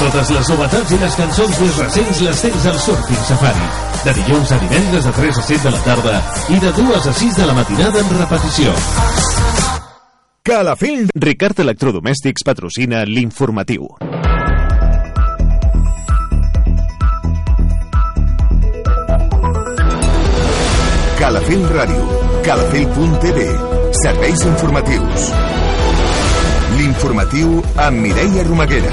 Totes les novetats i les cançons més recents les tens al Surfing Safari. De dilluns a divendres de 3 a 7 de la tarda i de 2 a 6 de la matinada en repetició. Calafell. Ricard Electrodomèstics patrocina l'informatiu. Calafell Ràdio, calafell.tv, serveis informatius. L'informatiu amb Mireia Romaguera.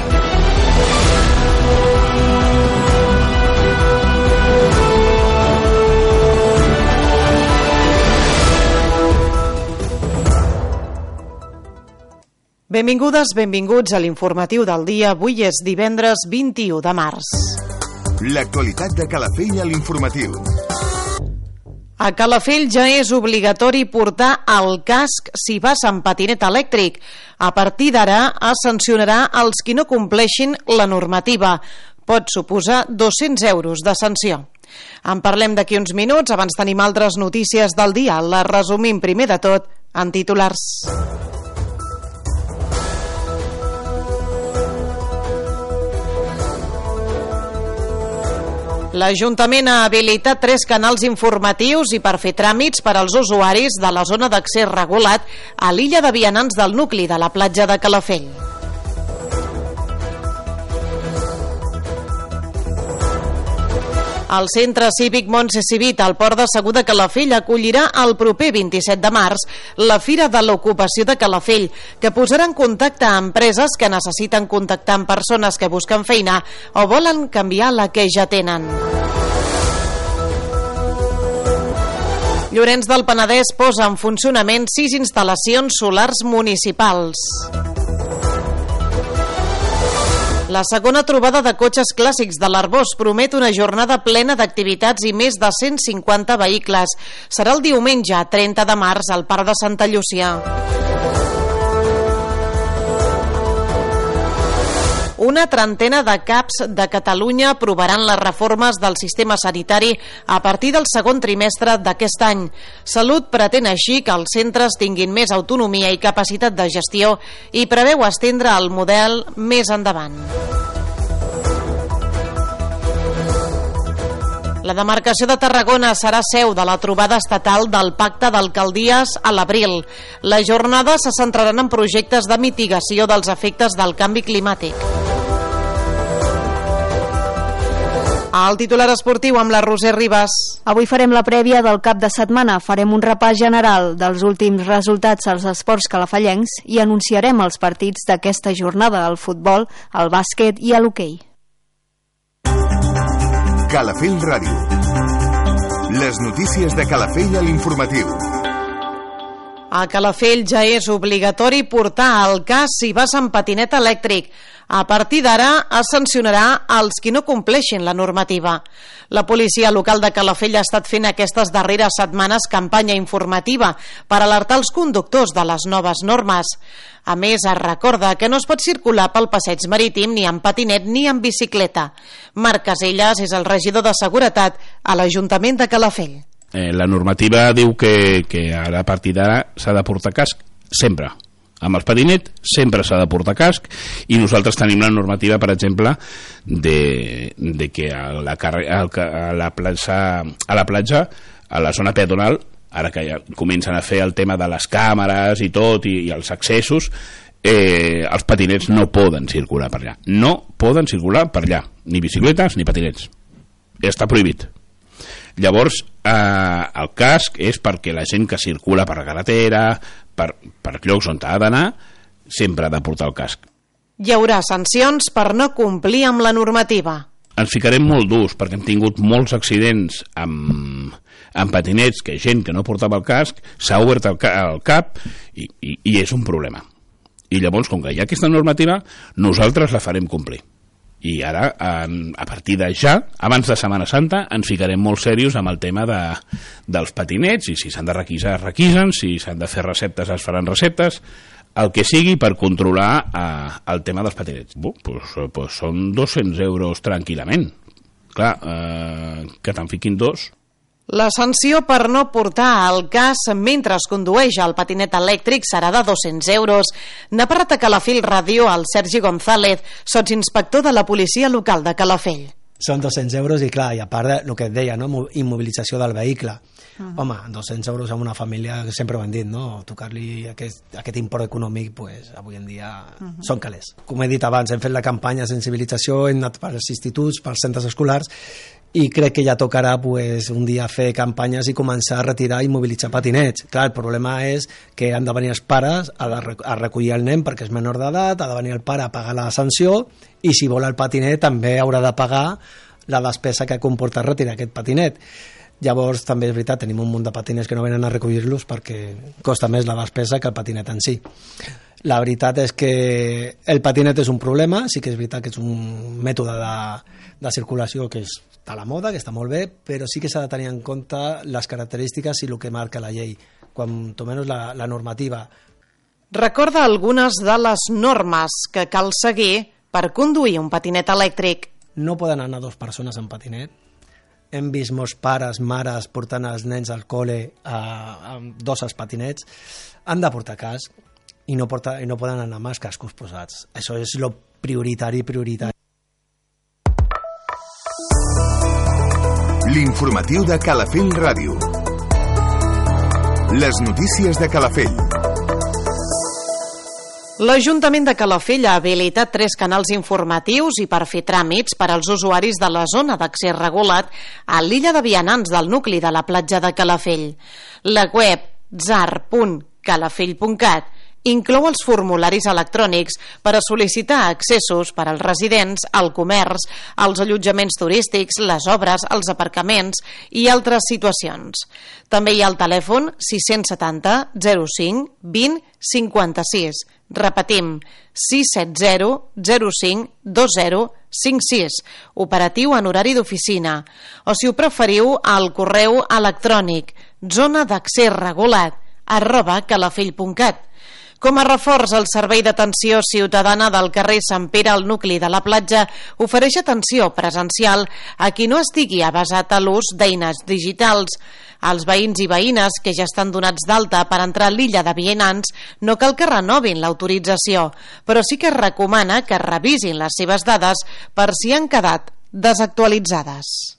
Benvingudes, benvinguts a l'informatiu del dia. Avui és divendres 21 de març. L'actualitat de Calafell a l'informatiu. A Calafell ja és obligatori portar el casc si vas amb patinet elèctric. A partir d'ara es sancionarà els qui no compleixin la normativa. Pot suposar 200 euros de sanció. En parlem d'aquí uns minuts. Abans tenim altres notícies del dia. Les resumim primer de tot en titulars. L'Ajuntament ha habilitat 3 canals informatius i per fer tràmits per als usuaris de la zona d'accés regulat a l'illa de vianants del nucli de la platja de Calafell. El Centre Cívic Montse Civit al Port de Segur de Calafell acollirà el proper 27 de març la Fira de l'Ocupació de Calafell, que posarà en contacte a empreses que necessiten contactar amb persones que busquen feina o volen canviar la que ja tenen. Llorenç del Penedès posa en funcionament 6 instal·lacions solars municipals. La segona trobada de cotxes clàssics de l'Arbós promet una jornada plena d'activitats i més de 150 vehicles. Serà el diumenge 30 de març al Parc de Santa Llúcia. Una trentena de CAPs de Catalunya aprovaran les reformes del sistema sanitari a partir del segon trimestre d'aquest any. Salut pretén així que els centres tinguin més autonomia i capacitat de gestió i preveu estendre el model més endavant. La demarcació de Tarragona serà seu de la trobada estatal del Pacte d'Alcaldies a l'abril. Les jornades se centraran en projectes de mitigació dels efectes del canvi climàtic. El titular esportiu amb la Roser Ribas. Avui farem la prèvia del cap de setmana. Farem un repàs general dels últims resultats als esports calafellencs i anunciarem els partits d'aquesta jornada al futbol, al bàsquet i a l'hoquei. Calafell Ràdio. Les notícies de Calafell a l'informatiu. A Calafell ja és obligatori portar el casc si vas amb patinet elèctric. A partir d'ara es sancionarà els qui no compleixin la normativa. La policia local de Calafell ha estat fent aquestes darreres setmanes campanya informativa per alertar els conductors de les noves normes. A més, es recorda que no es pot circular pel passeig marítim ni amb patinet ni amb bicicleta. Marc Casellas és el regidor de Seguretat a l'Ajuntament de Calafell. La normativa diu que ara a partir d'ara s'ha de portar casc sempre. Amb els patinet sempre s'ha de portar casc i nosaltres tenim la normativa, per exemple, de que a la platja, a la zona peatonal, ara que ja comencen a fer el tema de les càmeres i tot, i els accessos, els patinets no poden circular per allà. No poden circular per allà, ni bicicletes ni patinets. Està prohibit. Llavors, el casc és perquè la gent que circula per la carretera, per llocs on ha d'anar, sempre ha de portar el casc. Hi haurà sancions per no complir amb la normativa. Ens ficarem molt durs perquè hem tingut molts accidents amb patinets, que gent que no portava el casc s'ha obert el cap i és un problema. I llavors, com que hi ha aquesta normativa, nosaltres la farem complir. I ara, a partir de ja, abans de Setmana Santa, ens ficarem molt serios amb el tema dels patinets, i si s'han de requisar, es requisen, si s'han de fer receptes, es faran receptes, el que sigui per controlar el tema dels patinets. Pues són 200 euros tranquil·lament. Clar, que te'n fiquin dos, La sanció per no portar el cas mentre es condueix el patinet elèctric serà de 200 euros. N'ha parlat a Calafell Ràdio el Sergi González, sotsinspector de la policia local de Calafell. Són 200 euros i clar, i a part del que et deia, no? Immobilització del vehicle. Home, 200 euros amb una família, sempre ho hem dit, no? Tocar-li aquest import econòmic, pues, avui en dia són calés. Com he dit abans, hem fet la campanya de sensibilització, hem anat pels instituts, pels centres escolars, i crec que ja tocarà pues, un dia fer campanyes i començar a retirar i mobilitzar patinets. Clar, el problema és que han de venir els pares a recollir el nen perquè és menor d'edat, ha de venir el pare a pagar la sanció i si vol el patinet també haurà de pagar la despesa que comporta retirar aquest patinet. Llavors també és veritat, tenim un munt de patinets que no venen a recollir-los perquè costa més la despesa que el patinet en si. La veritat és que el patinet és un problema, sí que és veritat que és un mètode de circulació que està a la moda, que està molt bé, però sí que s'ha de tenir en compte les característiques i el que marca la llei, quanto menys la normativa. Recorda algunes de les normes que cal seguir per conduir un patinet elèctric. No poden anar dues persones en patinet. Hem vist molts pares, mares portant els nens al col·le amb dos als patinets. Han de portar casc i no poden anar amb els cascos posats. Això és lo prioritari. L'informatiu de Calafell Ràdio. Les notícies de Calafell. L'Ajuntament de Calafell ha habilitat 3 canals informatius i per fer tràmits per als usuaris de la zona d'accés regulat a l'illa de vianants del nucli de la platja de Calafell. La web zar.calafell.cat inclou els formularis electrònics per a sol·licitar accessos per als residents, al comerç, als allotjaments turístics, les obres, els aparcaments i altres situacions. També hi ha el telèfon 670 05 20 56. Repetim, 670 05 20 56, operatiu en horari d'oficina. O si ho preferiu, al correu electrònic zonadaccesregulat@calafell.cat. Com a reforç, el Servei d'Atenció Ciutadana del carrer Sant Pere al nucli de la platja ofereix atenció presencial a qui no estigui avesat a l'ús d'eines digitals. Els veïns i veïnes que ja estan donats d'alta per entrar a l'illa de vianants no cal que renovin l'autorització, però sí que es recomana que revisin les seves dades per si han quedat desactualitzades.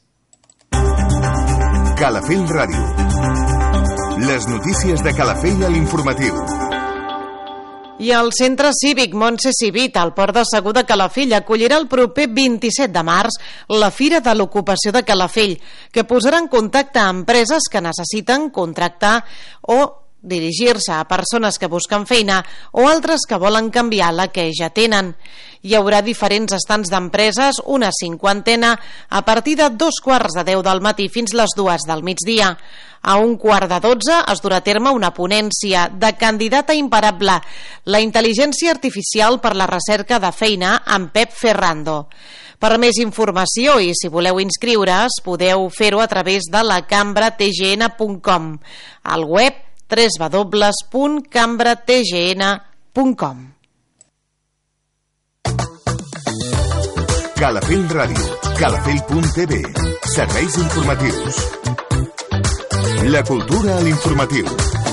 Calafell Ràdio. Les notícies de Calafell a l'informatiu. I el Centre Cívic Montse Civit, al Port de Segur de Calafell, acollirà el proper 27 de març la Fira de l'Ocupació de Calafell, que posarà en contacte a empreses que necessiten contractar o dirigir-se a persones que busquen feina o altres que volen canviar la que ja tenen. Hi haurà diferents estants d'empreses, una 50, a partir de 2:15 del matí fins les 2 del migdia. A 11:45 es durà a terme una ponència de Candidata imparable, la intel·ligència artificial per la recerca de feina amb Pep Ferrando. Per més informació i si voleu inscriure's, podeu fer-ho a través de la cambratgn.com, al web www.cambratgn.com. Calafell Ràdio, calafell.tv, serveis informatius. La cultura a l'informatiu.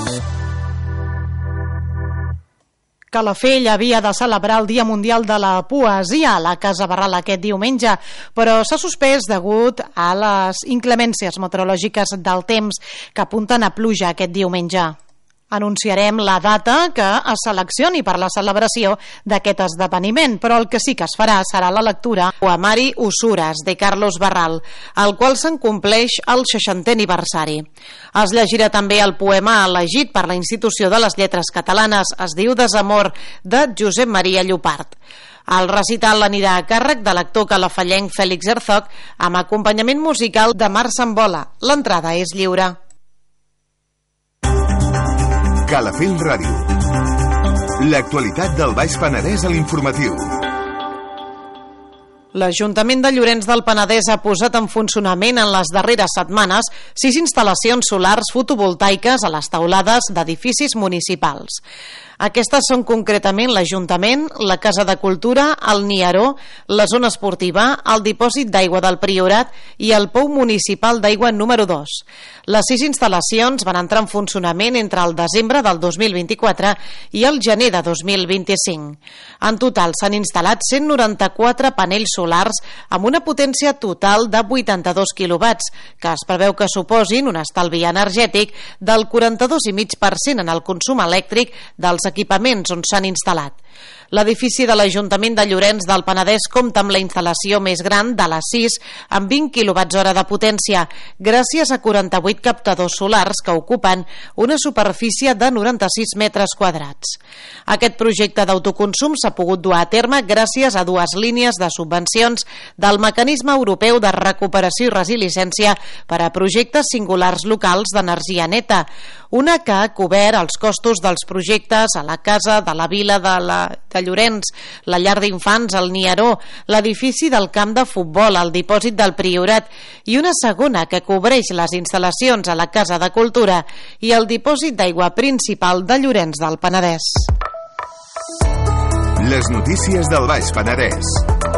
Calafell havia de celebrar el Dia Mundial de la Poesia a la Casa Barral aquest diumenge, però s'ha suspès degut a les inclemències meteorològiques del temps que apunten a pluja aquest diumenge. Anunciarem la data que es seleccioni per la celebració d'aquest esdeveniment, però el que sí que es farà serà la lectura Poemari Usures, de Carlos Barral, al qual se'n compleix el 60è aniversari. Es llegirà també el poema elegit per la Institució de les Lletres Catalanes, es diu Desamor, de Josep Maria Llopart. El recital anirà a càrrec de l'actor calafellenc Fèlix Herzog amb acompanyament musical de Marc Sambola. L'entrada és lliure. Calafell Ràdio. L'actualitat del Baix Penedès a l'informatiu. L'Ajuntament de Llorenç del Penedès ha posat en funcionament en les darreres setmanes 6 instal·lacions solars fotovoltaiques a les teulades d'edificis municipals. Aquestes són concretament l'Ajuntament, la Casa de Cultura, el Niaró, la zona esportiva, el dipòsit d'aigua del Priorat i el pou municipal d'aigua número 2. Les 6 instal·lacions van entrar en funcionament entre el desembre del 2024 i el gener de 2025. En total s'han instal·lat 194 panells solars amb una potència total de 82 quilowatts, que es preveu que suposin un estalvi energètic del 42,5% en el consum elèctric dels equipaments on s'han instal·lat. L'edifici de l'Ajuntament de Llorenç del Penedès compta amb la instal·lació més gran de les 6 amb 20 kWh de potència, gràcies a 48 captadors solars que ocupen una superfície de 96 metres quadrats. Aquest projecte d'autoconsum s'ha pogut dur a terme gràcies a 2 línies de subvencions del Mecanisme Europeu de Recuperació i Resiliència per a projectes singulars locals d'energia neta, una que ha cobert els costos dels projectes a la Casa de la Vila de Llorenç, la llar d'infants, el Niaró, l'edifici del camp de futbol, el dipòsit del Priorat i una segona que cobreix les instal·lacions a la Casa de Cultura i el dipòsit d'aigua principal de Llorenç del Penedès. Les notícies del Baix Penedès.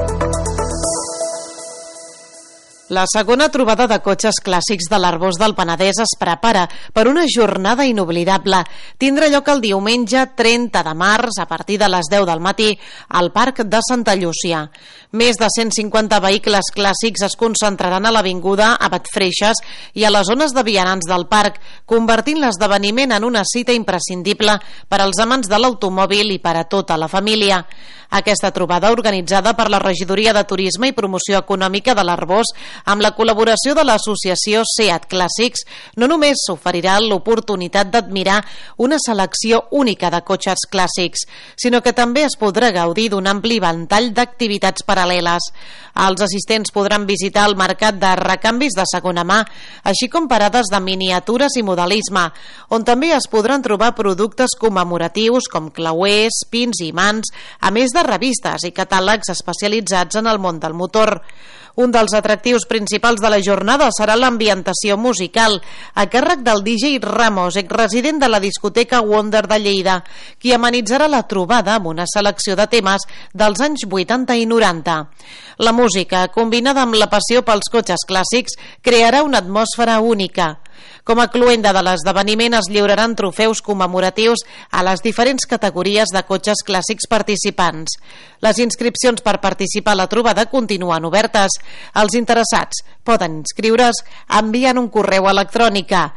La segona trobada de cotxes clàssics de l'Arboç del Penedès es prepara per una jornada inoblidable. Tindrà lloc el diumenge 30 de març a partir de les 10 del matí al Parc de Santa Llúcia. Més de 150 vehicles clàssics es concentraran a l'avinguda Abat Freixas i a les zones de vianants del parc, convertint l'esdeveniment en una cita imprescindible per als amants de l'automòbil i per a tota la família. Aquesta trobada, organitzada per la Regidoria de Turisme i Promoció Econòmica de l'Arboç, amb la col·laboració de l'associació SEAT Clàssics, no només s'oferirà l'oportunitat d'admirar una selecció única de cotxes clàssics, sinó que també es podrà gaudir d'un ampli ventall d'activitats paral·leles. Els assistents podran visitar el mercat de recanvis de segona mà, així com parades de miniatures i modelisme, on també es podran trobar productes commemoratius com clauers, pins i imants, a més de revistes i catàlegs especialitzats en el món del motor. Un dels atractius principals de la jornada serà l'ambientació musical, a càrrec del DJ Ramos, exresident de la discoteca Wonder de Lleida, qui amenitzarà la trobada amb una selecció de temes dels anys 80 i 90. La música, combinada amb la passió pels cotxes clàssics, crearà una atmosfera única. Com a cloenda de l'esdeveniment es lliuraran trofeus commemoratius a les diferents categories de cotxes clàssics participants. Les inscripcions per participar a la trobada continuen obertes. Els interessats poden inscriure's enviant un correu electrònic a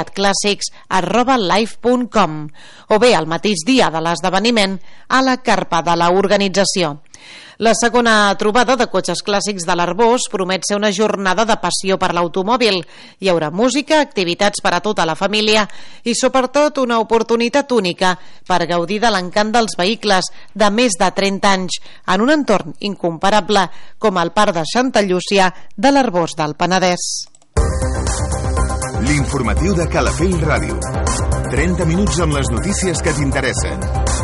seatclassics@live.com o bé el mateix dia de l'esdeveniment a la carpa de la organització. La segona trobada de cotxes clàssics de l'Arboç promet ser una jornada de passió per l'automòbil. Hi haurà música, activitats per a tota la família i sobretot una oportunitat única per gaudir de l'encant dels vehicles de més de 30 anys en un entorn incomparable com el Parc de Santa Llúcia de l'Arboç del Penedès. L'informatiu de Calafell Ràdio. 30 minuts amb les notícies que t'interessen.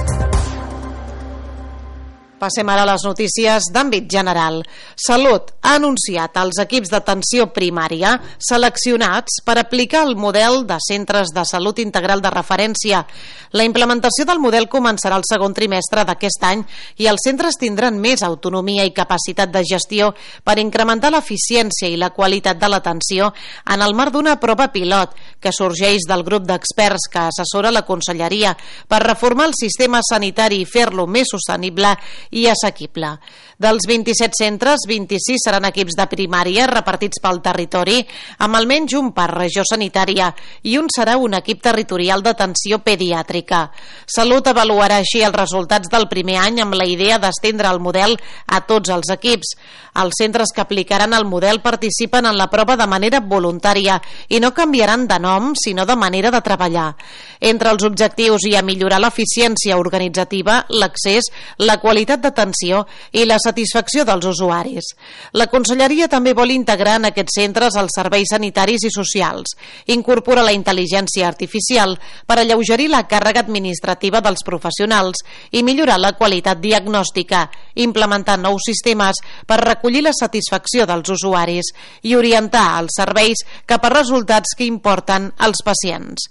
Passem ara a les notícies d'àmbit general. Salut ha anunciat als equips d'atenció primària seleccionats per aplicar el model de centres de salut integral de referència. La implementació del model començarà el segon trimestre d'aquest any i els centres tindran més autonomia i capacitat de gestió per incrementar l'eficiència i la qualitat de l'atenció en el marc d'una prova pilot que sorgeix del grup d'experts que assessora la Conselleria per reformar el sistema sanitari i fer-lo més sostenible i assequible. Dels 27 centres, 26 seran equips de primària repartits pel territori, amb almenys un per regió sanitària, i un serà un equip territorial d'atenció pediàtrica. Salut avaluarà així els resultats del primer any amb la idea d'estendre el model a tots els equips. Els centres que aplicaran el model participen en la prova de manera voluntària i no canviaran de nom, sinó de manera de treballar. Entre els objectius hi ha millorar l'eficiència organitzativa, l'accés, la qualitat d'atenció i la satisfacció dels usuaris. La Conselleria també vol integrar en aquests centres els serveis sanitaris i socials, incorpora la intel·ligència artificial per alleugerir la càrrega administrativa dels professionals i millorar la qualitat diagnòstica, implementar nous sistemes per recollir la satisfacció dels usuaris i orientar els serveis cap a resultats que importen als pacients.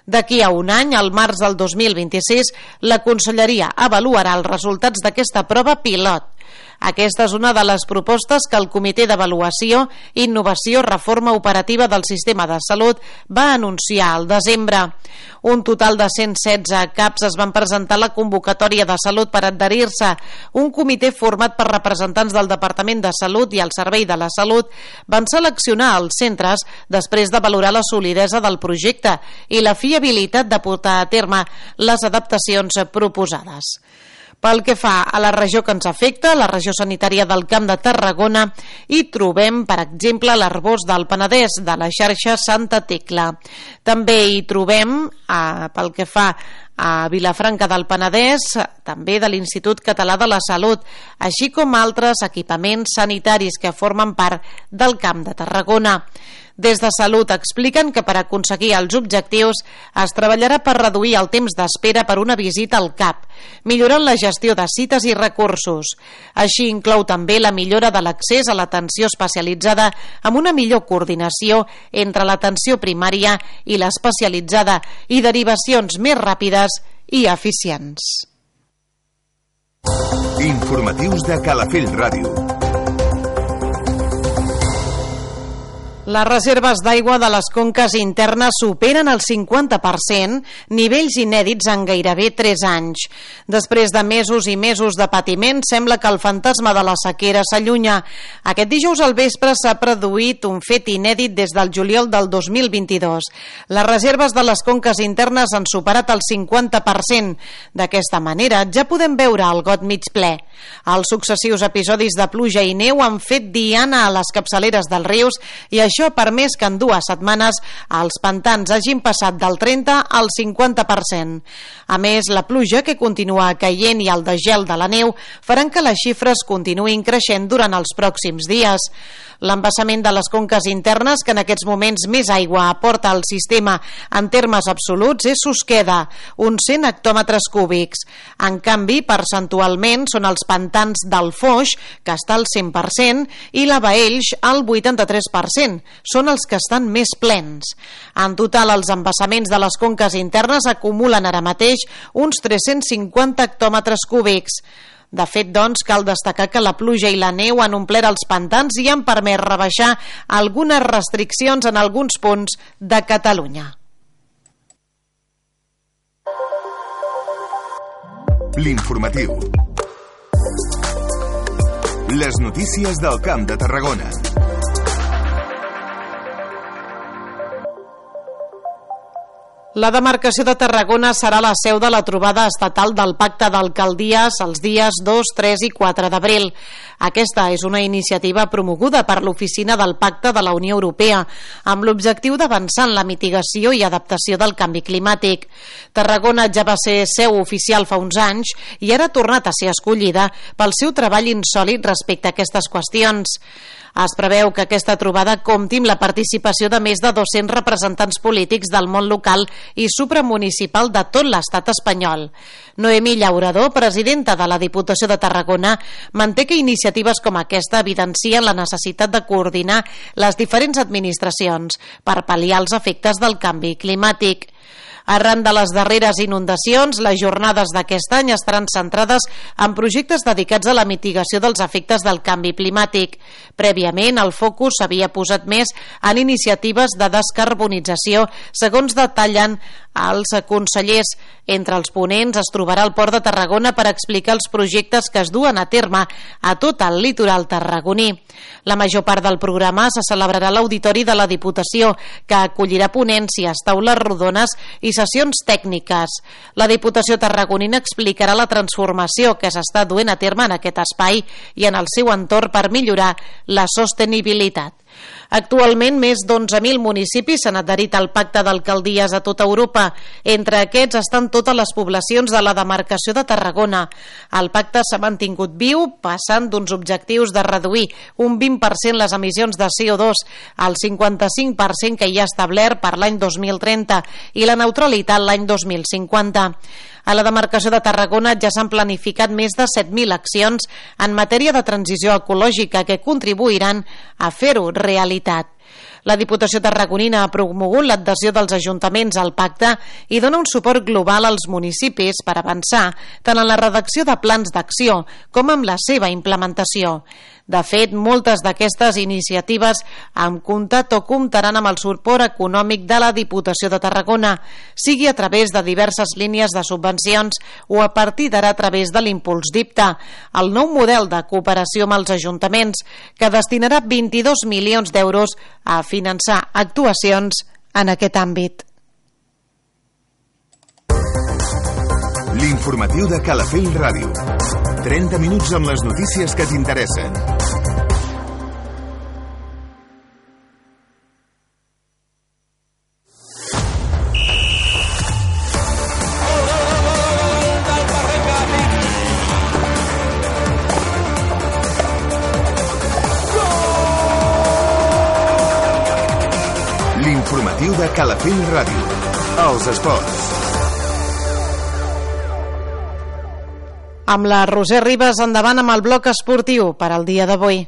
D'aquí a un any, al març del 2026, la Conselleria avaluarà els resultats d'aquesta prova pilot. Aquesta és una de les propostes que el Comitè d'Avaluació, Innovació, Reforma Operativa del Sistema de Salut va anunciar al desembre. Un total de 116 CAPs es van presentar a la convocatòria de Salut per adherir-se. Un comitè format per representants del Departament de Salut i el Servei de la Salut van seleccionar els centres després de valorar la solidesa del projecte i la fiabilitat de portar a terme les adaptacions proposades. Pel que fa a la regió que ens afecta, la regió sanitària del Camp de Tarragona, hi trobem, per exemple, l'Arboç del Penedès, de la xarxa Santa Tecla. També hi trobem, pel que fa a Vilafranca del Penedès, també de l'Institut Català de la Salut, així com altres equipaments sanitaris que formen part del Camp de Tarragona. Des de Salut expliquen que per aconseguir els objectius es treballarà per reduir el temps d'espera per una visita al CAP, millorant la gestió de cites i recursos. Així inclou també la millora de l'accés a l'atenció especialitzada amb una millor coordinació entre l'atenció primària i l'especialitzada i derivacions més ràpides i eficients. Informatius de Calafell Ràdio. Les reserves d'aigua de les conques internes superen el 50%, nivells inèdits en gairebé 3 anys. Després de mesos i mesos de patiment, sembla que el fantasma de la sequera s'allunya. Aquest dijous al vespre s'ha produït un fet inèdit des del juliol del 2022. Les reserves de les conques internes han superat el 50%. D'aquesta manera, ja podem veure el got mig ple. Els successius episodis de pluja i neu han fet diana a les capçaleres dels rius i això ha permès que en 2 setmanes els pantans hagin passat del 30 al 50%. A més, la pluja que continua caient i el degel de la neu faran que les xifres continuïn creixent durant els pròxims dies. L'embassament de les conques internes, que en aquests moments més aigua aporta al sistema en termes absoluts, és Susqueda, uns 100 hectòmetres cúbics. En canvi, percentualment, són els pantans del Foix, que està al 100%, i la Baells al 83%. Són els que estan més plens. En total, els embassaments de les conques internes acumulen ara mateix uns 350 hectòmetres cúbics. De fet, doncs, cal destacar que la pluja i la neu han omplert els pantans i han permès rebaixar algunes restriccions en alguns punts de Catalunya. L'informatiu. Les notícies del Camp de Tarragona. La demarcació de Tarragona serà la seu de la trobada estatal del Pacte d'Alcaldies els dies 2, 3 i 4 d'abril. Aquesta és una iniciativa promoguda per l'Oficina del Pacte de la Unió Europea amb l'objectiu d'avançar en la mitigació i adaptació del canvi climàtic. Tarragona ja va ser seu oficial fa uns anys i ara ha tornat a ser escollida pel seu treball insòlit respecte a aquestes qüestions. Es preveu que aquesta trobada compti amb la participació de més de 200 representants polítics del món local i supramunicipal de tot l'estat espanyol. Noemí Llaurador, presidenta de la Diputació de Tarragona, manté que iniciatives com aquesta evidencien la necessitat de coordinar les diferents administracions per pal·liar els efectes del canvi climàtic. Arran de les darreres inundacions, les jornades d'aquest any estaran centrades en projectes dedicats a la mitigació dels efectes del canvi climàtic. Prèviament, el focus s'havia posat més en iniciatives de descarbonització, segons detallen els consellers. Entre els ponents es trobarà el Port de Tarragona per explicar els projectes que es duen a terme a tot el litoral tarragoní. La major part del programa se celebrarà a l'Auditori de la Diputació, que acollirà ponències, taules rodones i sessions tècniques. La Diputació tarragonina explicarà la transformació que s'està duent a terme en aquest espai i en el seu entorn per millorar la sostenibilitat. Actualment, més d'11.000 municipis s'han adherit al Pacte d'Alcaldies a tota Europa. Entre aquests estan totes les poblacions de la demarcació de Tarragona. El pacte s'ha mantingut viu, passant d'uns objectius de reduir un 20% les emissions de CO2 al 55% que hi ha establert per l'any 2030 i la neutralitat l'any 2050. A la demarcació de Tarragona ja s'han planificat més de 7.000 accions en matèria de transició ecològica que contribuiran a fer-ho realitat. La Diputació tarragonina ha promogut l'adhesió dels ajuntaments al pacte i dona un suport global als municipis per avançar tant en la redacció de plans d'acció com en la seva implementació. De fet, moltes d'aquestes iniciatives han comptat o comptaran amb el suport econòmic de la Diputació de Tarragona, sigui a través de diverses línies de subvencions o a partir d'ara a través de l'Impuls DIPTA, el nou model de cooperació amb els ajuntaments, que destinarà 22 milions d'euros a finançar actuacions en aquest àmbit. L'informatiu de Calafell Ràdio. 30 minuts amb les notícies que t'interessen. L'informatiu de Calafell Ràdio. Els esports. Amb la Roser Ribas endavant amb el bloc esportiu per al dia d'avui.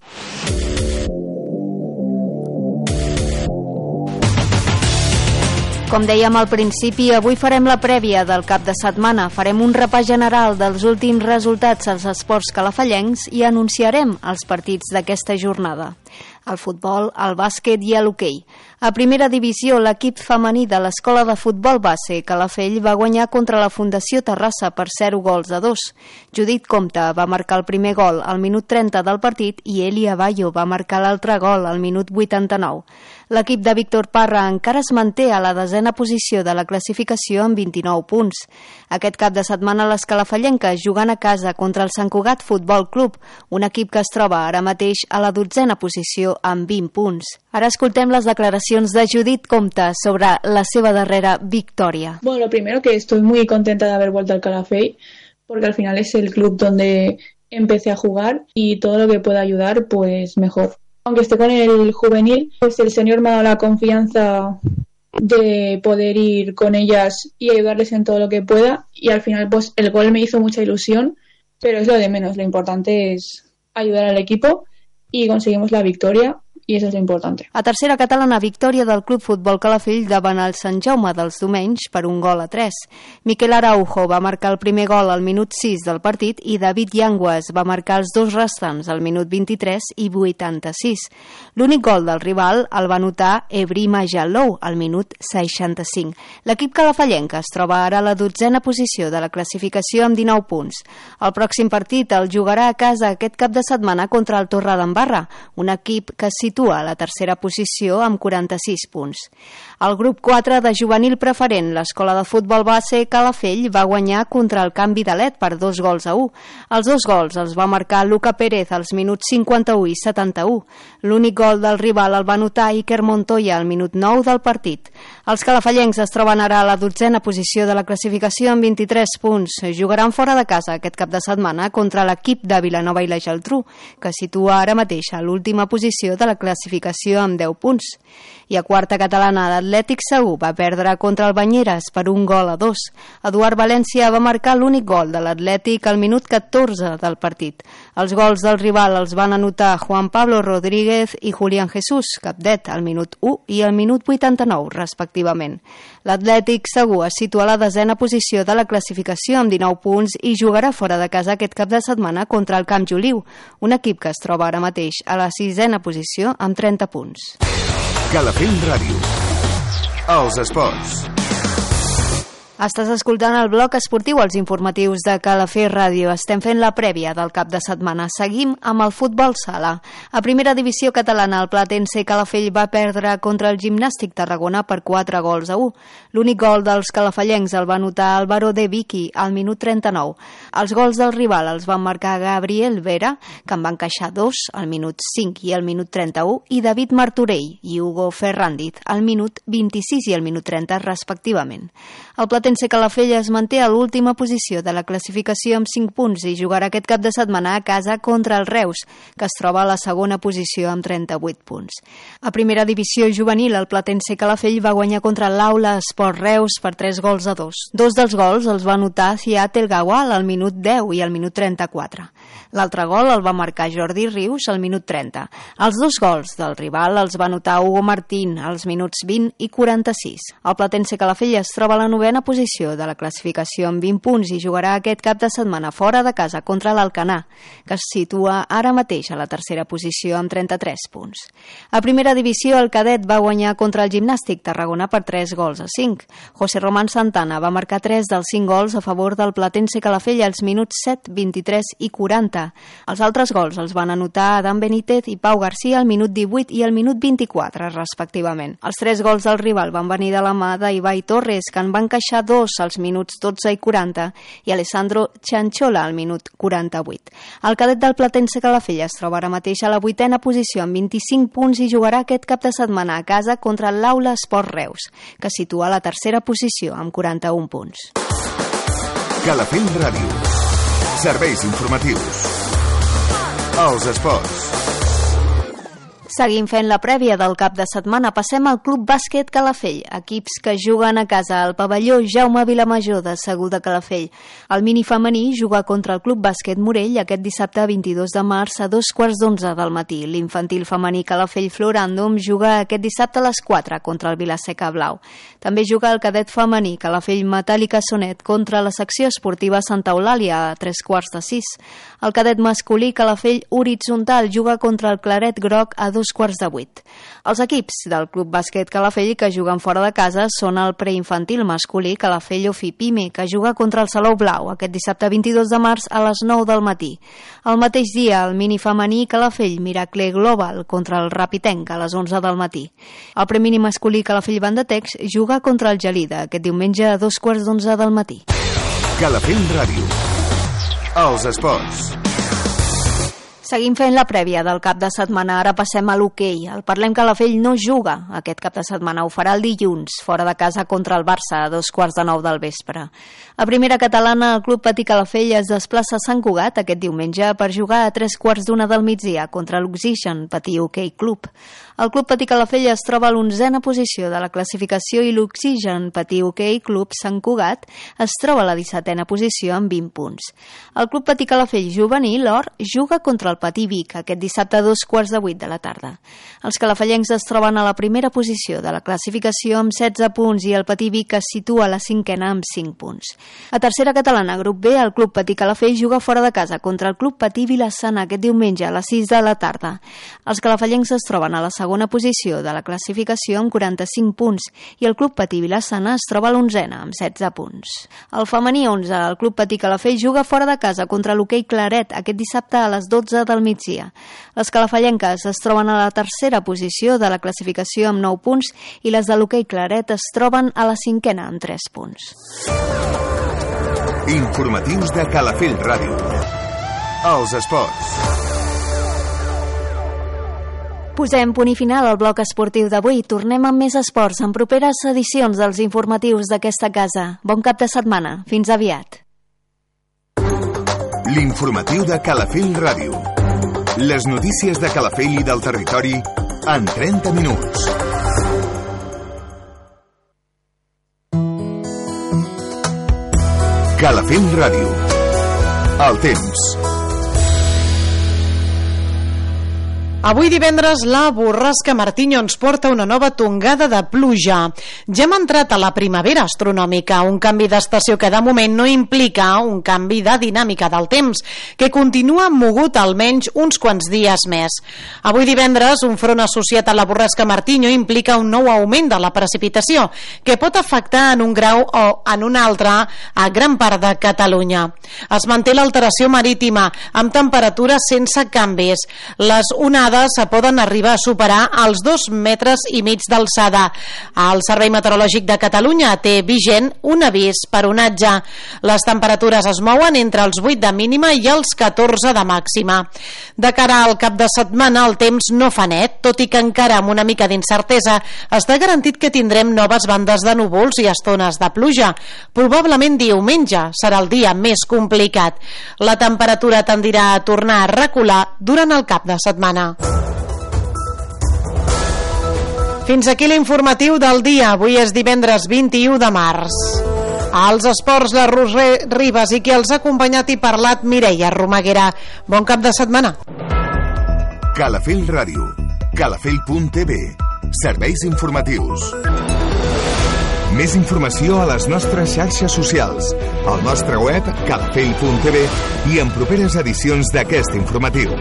Com dèiem al principi, avui farem la prèvia del cap de setmana. Farem un repàs general dels últims resultats als esports calafallencs i anunciarem els partits d'aquesta jornada. El futbol, el bàsquet i l'hoquei. A primera divisió, l'equip femení de l'Escola de Futbol Base Calafell va guanyar contra la Fundació Terrassa per 0-2. Judit Comte va marcar el primer gol al minut 30 del partit i Elia Bayo va marcar l'altre gol al minut 89. L'equip de Víctor Parra encara es manté a la 10a posició de la classificació amb 29 punts. Aquest cap de setmana les calafallenques jugant a casa contra el Sant Cugat Futbol Club, un equip que es troba ara mateix a la 12a posició amb 20 punts. Ara escoltem les declaracions de Judit Comte sobre la seva darrera victòria. Bueno, lo primero que estoy muy contenta de haber vuelto al Calafell, porque al final es el club donde empecé a jugar y todo lo que pueda ayudar, pues mejor. Aunque esté con el juvenil, pues el señor me ha dado la confianza de poder ir con ellas y ayudarles en todo lo que pueda, y al final pues el gol me hizo mucha ilusión, pero es lo de menos. Lo importante es ayudar al equipo i conseguimos la victòria, i això és important. A tercera catalana, victòria del Club Futbol Calafell davant el Sant Jaume dels Domenys per 1-3. Miquel Araujo va marcar el primer gol al minut 6 del partit i David Llanguas va marcar els dos restants al minut 23 i 86. L'únic gol del rival el va anotar Ebri Majalou al minut 65. L'equip calafallenc es troba ara a la 12a posició de la classificació amb 19 punts. El pròxim partit el jugarà a casa aquest cap de setmana contra el Torredembarra, un equip que situa a la tercera posició amb 46 punts. El grup 4 de juvenil preferent, l'Escola de Futbol Base Calafell, va guanyar contra el Can Vidalet per 2-1. Els dos gols els va marcar Luca Pérez als minuts 51 i 71. L'únic gol del rival el va anotar Iker Montoya al minut 9 del partit. Els calafallencs es troben ara a la 12a posició de la classificació amb 23 punts. Jugaran fora de casa aquest cap de setmana contra l'equip de Vilanova i la Geltrú, que situa ara mateix a l'última posició de la classificació amb 10 punts. I a quarta catalana, l'Atlètic Segur va perdre contra el Banyeres per 1-2. Eduard València va marcar l'únic gol de l'Atlètic al minut 14 del partit. Els gols del rival els van anotar Juan Pablo Rodríguez i Julián Jesús Capdet al minut 1 i al minut 89, respectivament. L'Atlètic Segur es situa a la 10a posició de la classificació amb 19 punts i jugarà fora de casa aquest cap de setmana contra el Camp Joliu, un equip que es troba ara mateix a la 6a posició amb 30 punts. Calafell Ràdio. Els esports. Estàs escoltant el bloc esportiu, els informatius de Calafell Ràdio. Estem fent la prèvia del cap de setmana. Seguim amb el futbol sala. A primera divisió catalana, el Platense Calafell va perdre contra el Gimnàstic Tarragona per 4-1. L'únic gol dels calafallencs el va anotar Álvaro de Vicky al minut 39. Els gols del rival els van marcar Gabriel Vera, que en van encaixar 2 al minut 5 i al minut 31, i David Martorell i Hugo Ferrandiz al minut 26 i al minut 30, respectivament. El Platense Calafell es manté a l'última posició de la classificació amb 5 punts i jugarà aquest cap de setmana a casa contra el Reus, que es troba a la segona posició amb 38 punts. A primera divisió juvenil, el Platense Calafell va guanyar contra l'Aula Esport Reus per 3-2. 2 dels gols els va anotar Ziad El Gawal al minut 10 i al minut 34. L'altre gol el va marcar Jordi Rius al minut 30. Els 2 gols del rival els va anotar Hugo Martín als minuts 20 i 46. El Platense Calafell es troba a la novena posició de la classificació amb 20 punts i jugarà aquest cap de setmana fora de casa contra l'Alcanar, que es situa ara mateix a la tercera posició amb 33 punts. A primera divisió, el cadet va guanyar contra el Gimnàstic Tarragona per 3-5. José Román Santana va marcar 3 dels 5 gols a favor del Platense Calafell als minuts 7, 23 i 40. Els altres gols els van anotar Adam Benítez i Pau García al minut 18 i al minut 24, respectivament. Els 3 gols del rival van venir de la mà d'Ibai Torres, que en va encaixar 2 als minuts 12 i 40, i Alessandro Chanchola al minut 48. El cadet del Platense Calafell es troba ara mateix a la 8a posició amb 25 punts i jugarà aquest cap de setmana a casa contra l'Aula Esport Reus, que es situa a la tercera posició amb 41 punts. Calafell Ràdio. Serveis informatius. Els esports. Seguim fent la prèvia del cap de setmana. Passem al Club Bàsquet Calafell, equips que juguen a casa al pavelló Jaume Vilamajor de Segur de Calafell. El mini femení juga contra el Club Bàsquet Morell aquest dissabte 22 de març a 2:15 del matí. L'infantil femení Calafell Floràndom juga aquest dissabte a les 4 contra el Vilaseca Blau. També juga el cadet femení Calafell Metàl·lica Sonet contra la secció esportiva Santa Eulàlia a 3:15. El cadet masculí Calafell Horitzontal juga contra el Claret Groc a 2:15. Els equips del Club Bàsquet Calafell que juguen fora de casa són el preinfantil masculí Calafell Ofipime, que juga contra el Salou Blau aquest dissabte 22 de març a les 9 del matí. El mateix dia, el mini femení Calafell Miracle Global contra el Rapitenc a les 11 del matí. El premini masculí Calafell Bandatex juga contra el Gelida aquest diumenge a 2:15 del matí. Calafell Ràdio. Els esports. Seguim fent la prèvia del cap de setmana. Ara passem a l'hoquei. El Parlem Calafell no juga aquest cap de setmana. Ho farà el dilluns, fora de casa contra el Barça, a 2:15 del vespre. A primera catalana, el Club Patí Calafell es desplaça a Sant Cugat aquest diumenge per jugar a 3:15 del migdia contra l'Oxigen Patí Hoquei Club. El Club Patí Calafell es troba a l'11a posició de la classificació i l'Oxigen Patí Hoquei Club Sant Cugat es troba a la 17a posició amb 20 punts. El Club Patí Calafell Juvenil, Or, juga contra el Patí Vic aquest dissabte a 2:15 de la tarda. Els calafellencs es troben a la primera posició de la classificació amb 16 punts i el Patí Vic es situa a la 5a amb 5 punts. A tercera catalana, grup B, el Club Patí Calafell juga fora de casa contra el Club Patí Vilassana aquest diumenge a les 6 de la tarda. Els calafellencs es troben a la segona posició de la classificació amb 45 punts i el Club Patí Vilassana es troba a l'11a amb 16 punts. El femení 11, el Club Patí Calafell juga fora de casa contra l'Hoquei Claret aquest dissabte a les 12 del migdia. Les calafellenques es troben a la tercera posició de la classificació amb 9 punts i les de l'Hoquei Claret es troben a la 5a amb 3 punts. Informatius de Calafell Ràdio. Els esports. Posem punt i final al bloc esportiu d'avui. Tornem amb més esports en properes edicions dels informatius d'aquesta casa. Bon cap de setmana. Fins aviat. L'informatiu de Calafell Ràdio. Les notícies de Calafell i del territori en 30 minuts. Calafell Ràdio. El temps. Avui divendres la borrasca Martinho ens porta una nova tongada de pluja. Ja hem entrat a la primavera astronòmica, un canvi d'estació que de moment no implica un canvi de dinàmica del temps, que continua mogut almenys uns quants dies més. Avui divendres un front associat a la borrasca Martinho implica un nou augment de la precipitació, que pot afectar en un grau o en un altre a gran part de Catalunya. Es manté l'alteració marítima amb temperatures sense canvis. Les onades onades poden arribar a superar els 2,5 metres d'alçada. El Servei Meteorològic de Catalunya té vigent un avís per onatge. Les temperatures es mouen entre els 8 de mínima i els 14 de màxima. De cara al cap de setmana el temps no fa net, tot i que encara amb una mica d'incertesa està garantit que tindrem noves bandes de núvols i estones de pluja. Probablement diumenge serà el dia més complicat. La temperatura tendirà a tornar a recular durant el cap de setmana. Fins aquí l'informatiu del dia. Avui és divendres 21 de març. Als esports, la Roser Ribas, i qui els ha acompanyat i parlat, Mireia Romaguera. Bon cap de setmana. Calafell Ràdio, calafell.tv, serveis informatius. Més informació a les nostres xarxes socials, al nostre web calafell.tv i en properes edicions d'aquest informatiu.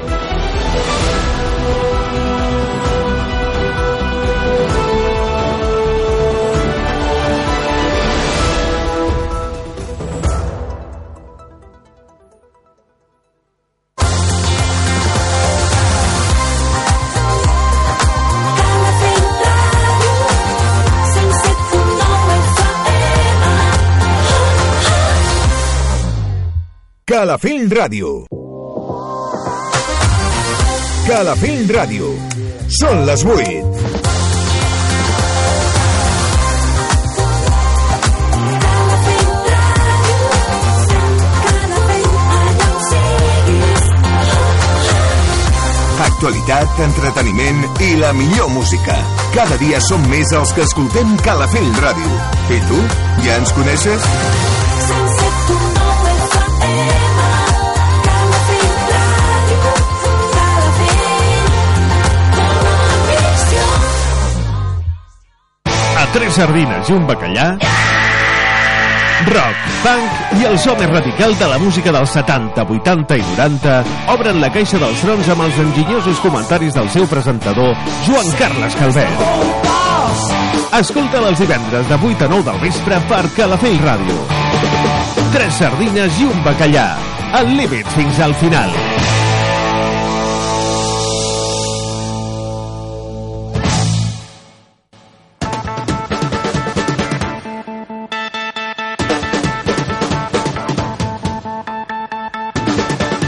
Calafell Ràdio. Calafell Ràdio. Són les 8. Actualitat, entreteniment i la millor música. Cada dia som més els que escoltem Calafell Ràdio. I tu, ja ens coneixes? Tres sardines i un bacallà, rock, punk i el so més radical de la música dels 70, 80 i 90 obren la caixa dels trons amb els enginyosos comentaris del seu presentador, Joan Carles Calvet. Escolta els divendres de 8 a 9 del vespre per Calafell Ràdio. Tres sardines i un bacallà, al límit fins al final.